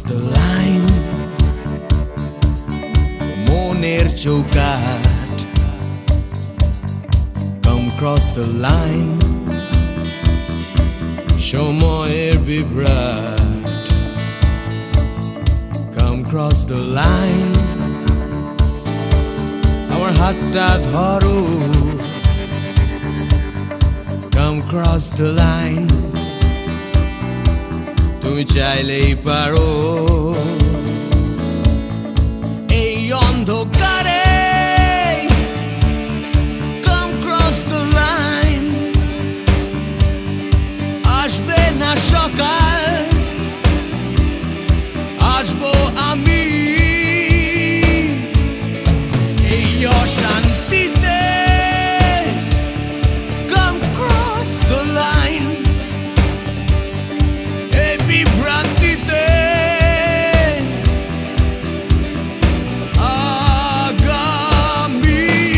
the line, moner chaukat. Come cross the line, shomoyer vibrat. Come cross the line, amar hatta dhoro. Come cross the line, তুমি চাইলেই পারো এই অন্ধকারে। Come cross the line, আসবে না সকাল, আসবো আমি এই অশান্তিতে। Come cross the line, এই বিভ্রান্তিতে আগামী।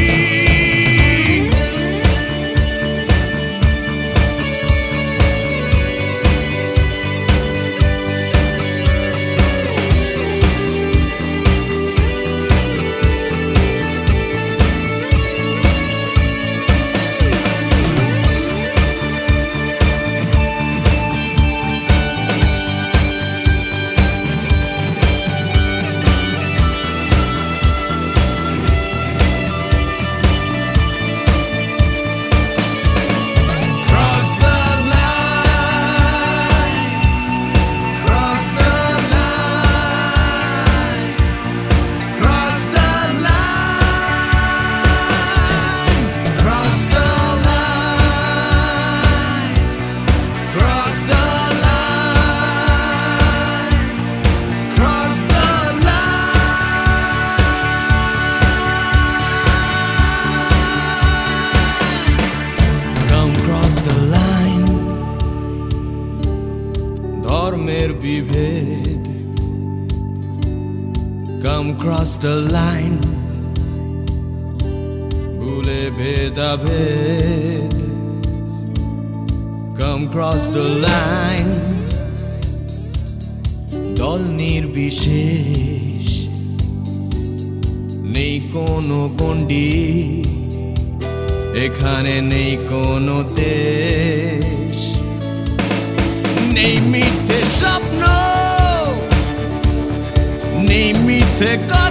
ধর্মের বিভেদ, come cross the line, ভুলে ভেদাভেদ, come cross the line, দল নির্বিশেষ, নেই কোনো গণ্ডি, এখানে নেই কোনো দেশ, নেই মিথ্যে স্বপ্ন, নেই মিথ্যে